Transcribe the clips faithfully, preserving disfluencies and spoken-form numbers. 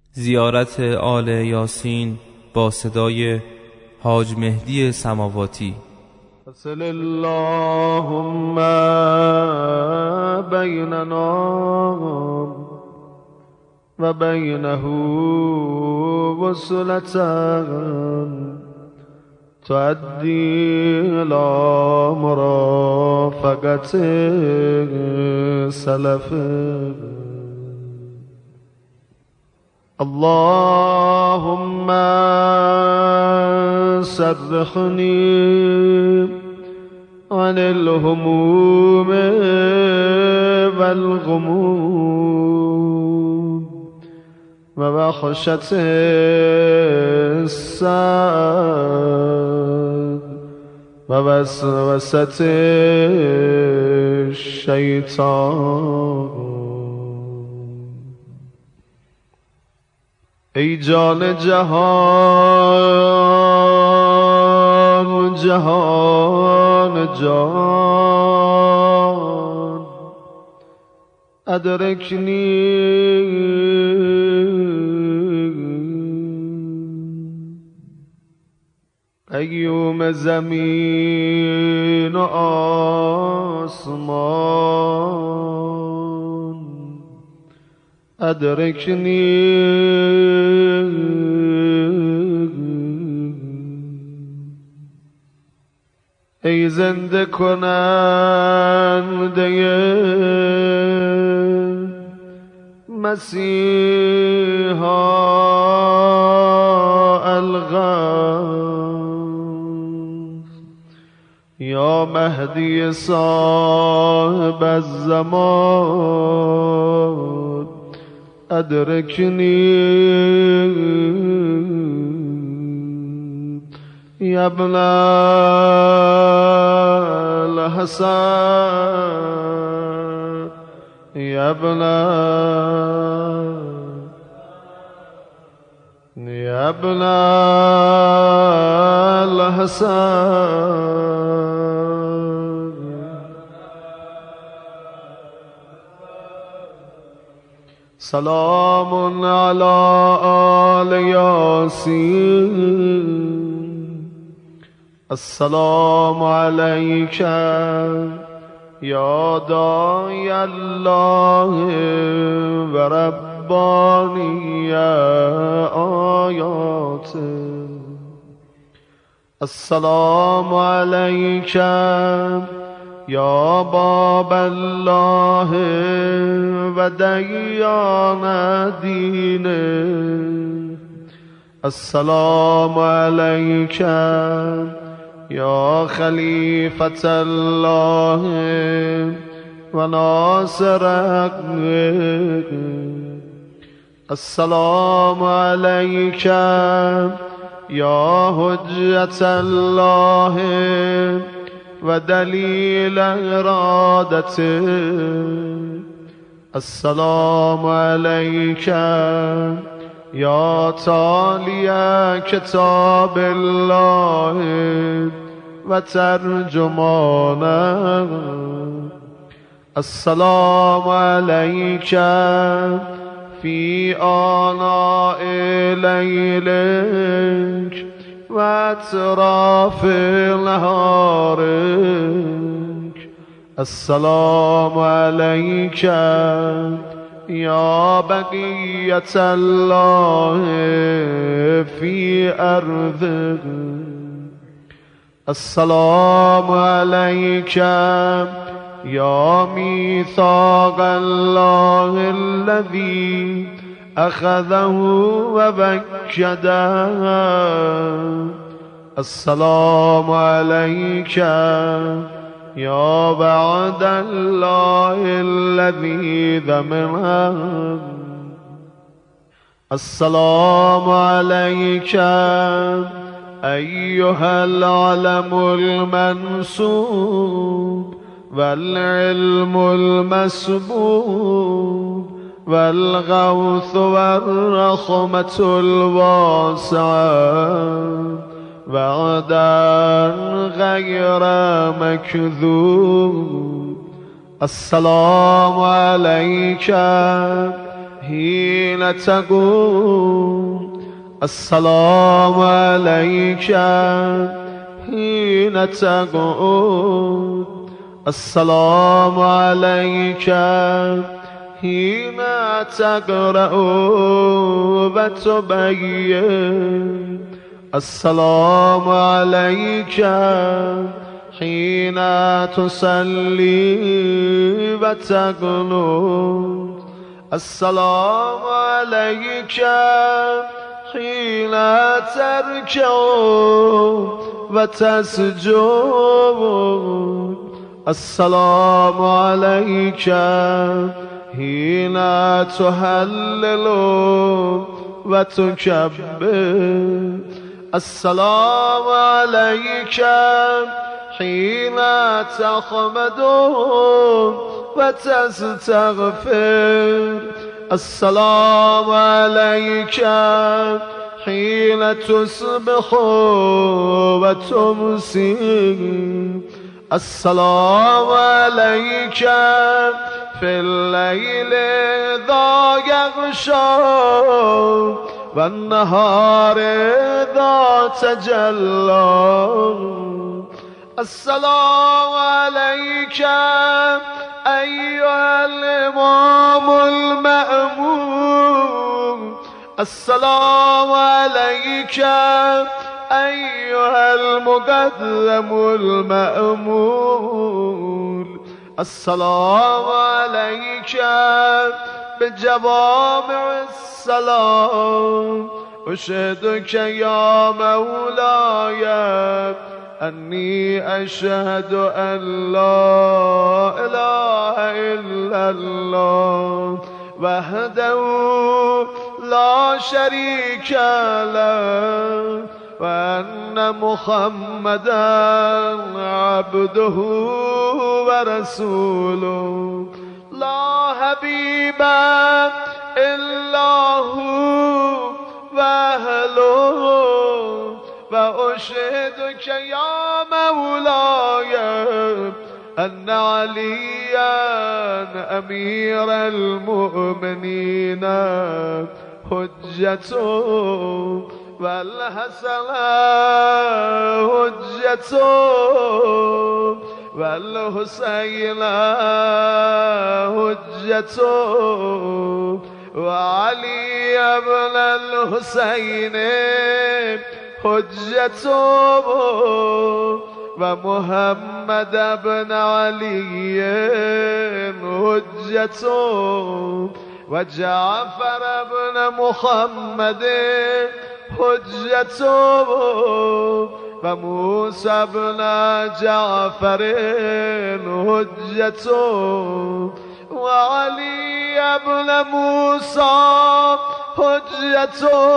زیارت آل یاسین با صدای حاج مهدی سماواتی. صل اللهم بیننا و بینه وصلة تؤدي إلى مرافقة سلف. اللهم سرحني عن الهموم والغموم ووحشة السعد ووسوسة الشیطان. ای جان جهان جهان جان ادرکنی قیوم زمین و آسمان ادرکنی. ای زنده کننده مسیحا الغوث یا مهدی صاحب الزمان ادرکنی. یا ابن الحسن یا ابن یا ابن الحسن. سلام علی آل یاسین. السلام علیک یا داعی الله و ربانی آیاته. السلام علیک یا باب الله و دیان دینه. السلام علیک یا خلیفة الله و ناصر حقه. السلام علیک یا حجة الله و دلیل ارادته. السلام علیک یا تالی کتاب الله و ترجمانه. السلام علیک فی آناء لیلک و اطراف نهارک. السلام علیک یا بقیت الله فی ارضه. السلام علیک یا میثاق الله الذی اخذه و وکده. السلام علیک یا وعد الله الذي ضمنه. السلام عليك أيها العلم المنصوب والعلم المسبوب والغوث والرحمة الواسعة وعدا غير مكذوب. السلام عليك حين تقوم السلام عليك حين تقعد السلام عليك حين تقرأ وتبين السلام عليك حين تصلي وتقنت السلام عليك حين تركع وتسجد السلام عليك حين تهلل وتكبر السلام عليك حين تحمد وتستغفر السلام عليك حين تصبح وتمسي السلام عليك في الليل إذا يغشى والنهار إذا تجلى السلام عليك أيها الإمام المأمون السلام عليك أيها المقدم المأمون السلام عليك بجوامع السلام أشهدك يا مولاي أني أشهد أن لا إله إلا الله وحده لا شريك له وأن محمدا عبده ورسوله لا حبيب إلا هو وأهله وأشهدك يا مولاي أن عليا أمير المؤمنين حجته والحسن حجته والحسين حجته وعلي ابن الحسين حجته ومحمد بن علي حجته وجعفر بن محمد حجته وموسى بن جعفر حجته وعلي بن موسى حجته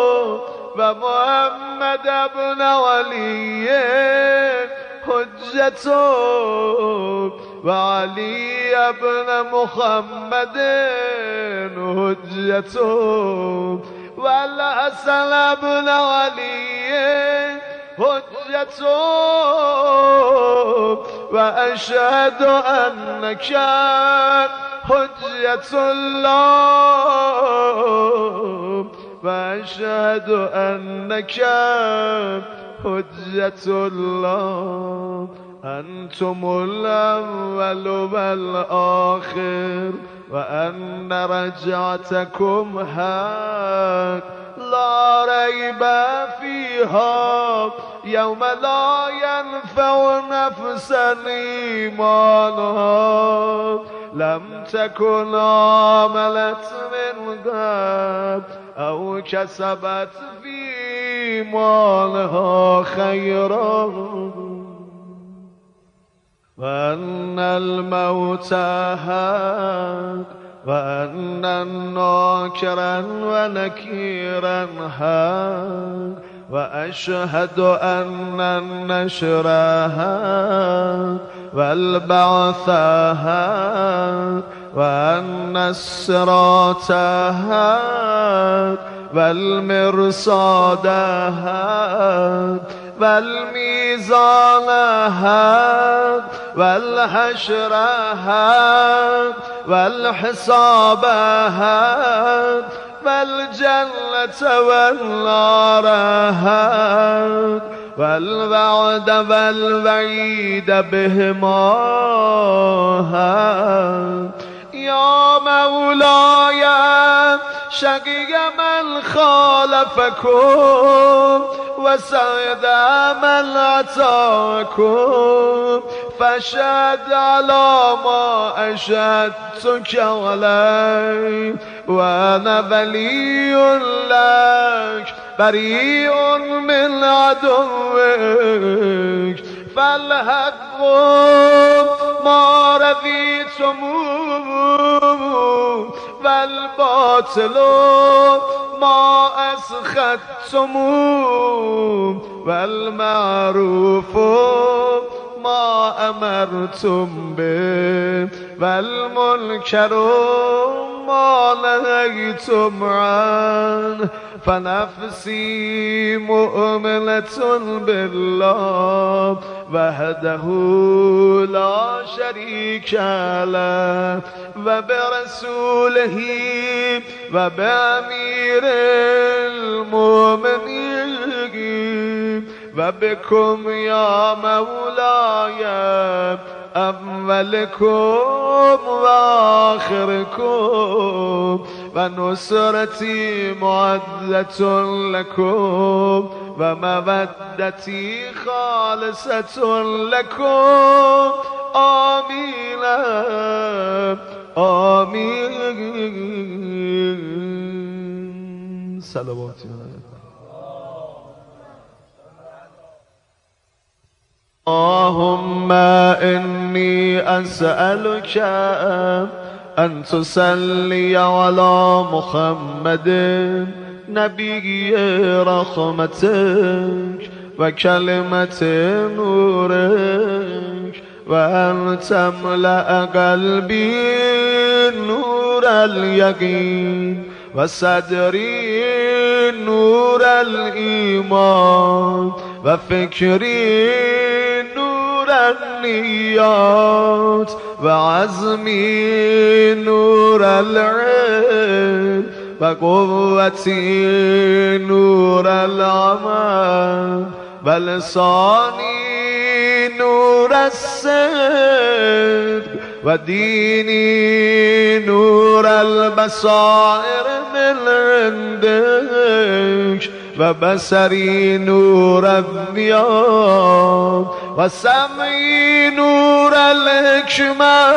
ومحمد بن علي حجته وعلي بن محمد حجته والحسن بن علي حجته وأشهد أنك حجة الله وأشهد أنك حجة الله أنتم الأول والآخر وأن رجعتكم حق لا ريب فيها يوم لا ينفع نفسا إيمانها لم تكن عملت من قبل أو كسبت في مالها خيرا وأن الموت حق وأن الناكرا ونكيرا حق وأشهد أن النشر حق والبعث حق وأن الصراط حق والمرصاد حق والميزان حق والحشر حق والحساب حق والجنة والنار حق والوعد والوعيد بهما حق يا مولاي شقي من خالفكم وسعد من أتاكم فاشهد على ما أشهدتك علي وأنا ولي لك بريء من عدوك فالحق ما رضيتموه والباطل ما أسخطتموه والمعروف ما أمرتم به والمنكر ما نهيتم عنه فنفسي مؤمنة بالله وحده لا شريك له وبرسوله وبأمير المؤمنين وبكم يا مولاي أولكم وآخركم ونصرتي معدة لكم ومودتي خالصة لكم آمين آمين صلوات اللهم إني أسألك أن تصلي على محمد نبي رحمتك وكلمة نورك وأن تملأ قلبي نور اليقين وصدري نور الإيمان وفكري نور النيات وعزمي نور العلم وقوتي نور العمل ولساني نور الصدق وديني نور البصائر من عندك وبصري نور الضياء وسمعي نور الحكمة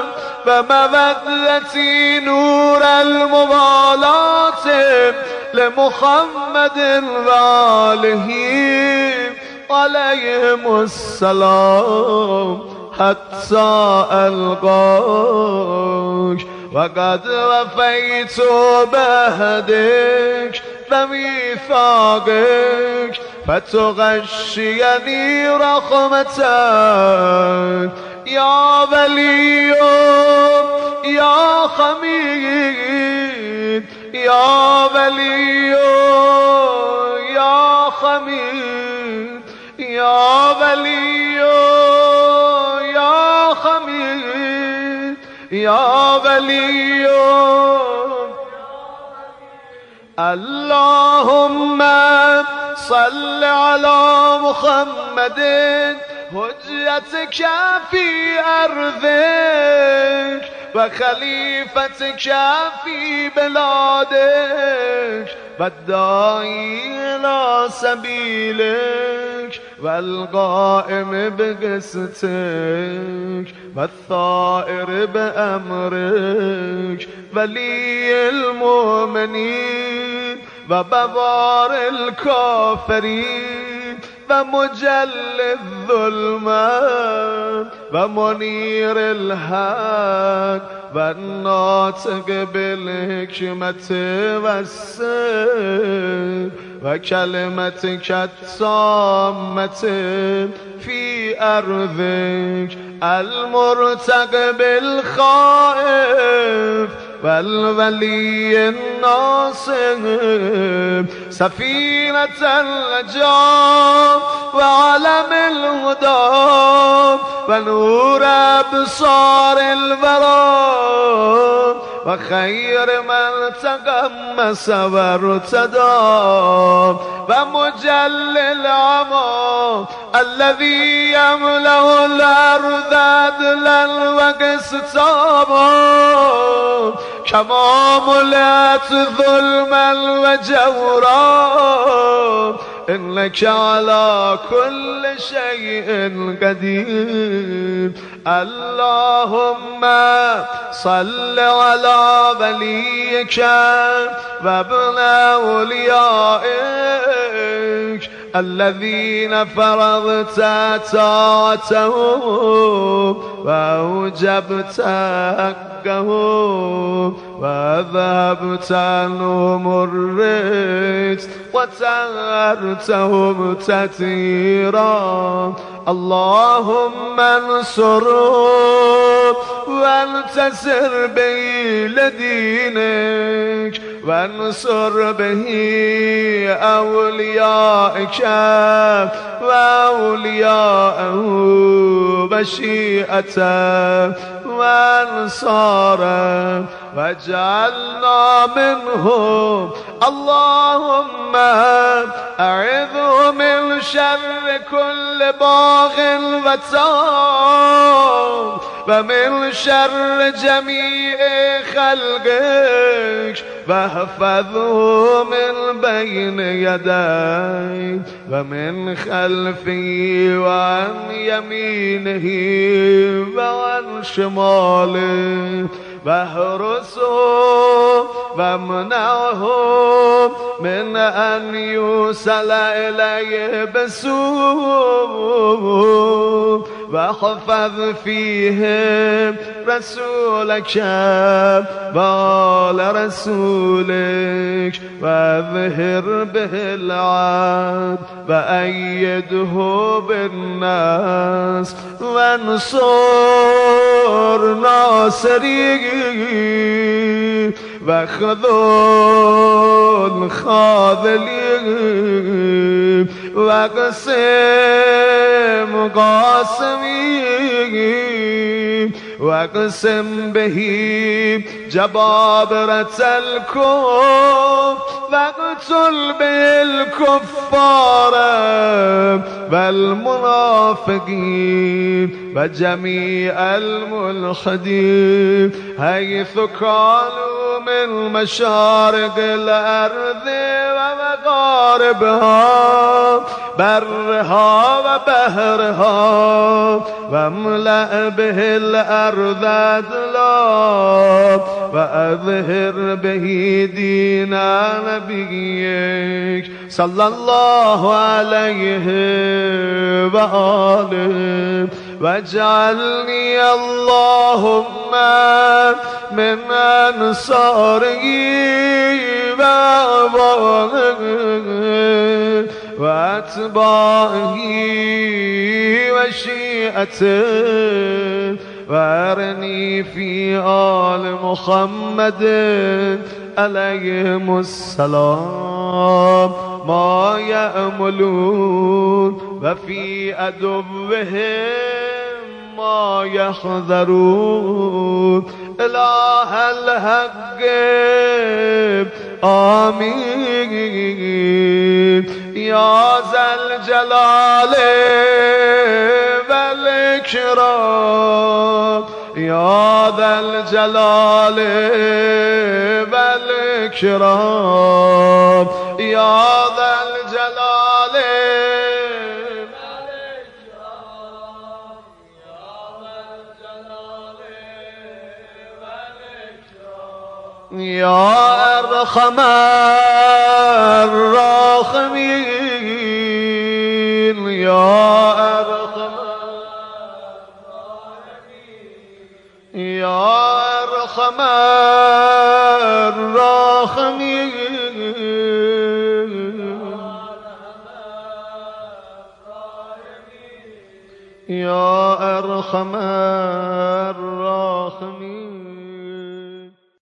ومودتي نور الموالاة لمحمد وآله عليهم السلام حتى ألقاك وقد وفيت بعهدك وميثاقك فتغشيني رحمتك يا ولي يا حميد يا ولي يا حميد يا ولي يا حميد يا ولي اللهم صل على محمد حجتك في أرضك وخليفتك في بلادك والداعي إلى سبيلك والقائم بقسطك والثائر بأمرك ولي المؤمنين وبوار الكافرين ومجل الظلمات ومنير الحق والناطق بالحكمة والسر وكلمتك التامة في أرضك المرتق بالخائف والولي الناصر سفينة النجاة وعلم الهدى ونور أبصار الورى وخير من تقمس وارتدى ومجل العمى الذي يملأ الأرض عدلا وقسطا كما ملأت ظلما وجورا إنك على كل شيء قدير. اللهم صل على وليك وابن أوليائك الذين فرضت طاعتهم وأوجبت حقهم وذهبت عنهم الرجس وطهرتهم تطهيرا. اللهم انصرهم وانتصر به لدينك وانصر به أوليائك وأولياءه مشيئته وانصاره واجعلنا منهم. اللهم أعذه من شر كل باغ وطاغ ومن شر جميع خلقك واحفظه من بين يديه ومن خلفه وعن يمينه وعن شماله واحرسه وامنعه من أن يوصل إليه بسوء واحفظ فيهم رسولك وآل رسولك واظهر به العدل وأيده بالناس وانصر ناصريه وخذل خاذليه واقسم قاسميه واقسم به جبابرة الكفر واقتل به الكفار والمنافقين وجميع الملحدين حيث كانوا من مشارق الأرض ومغاربها برها وبحرها واملأ به الأرض عدلا وأظهر به دين نبيك صلى الله عليه وآله واجعلني اللهم من أنصاره وأتباعه وشيعته وارني في آل محمد عليهم السلام ما يأملون وفي عدوهم ما يحذرون. إله الحق آمين يا ذا الجلال والإكرام يا ذا الجلال والإكرام يا ذا الجلال يا أرحم الراحمين يا أرحم يا أرحم الراحمين يا أرحم الراحمين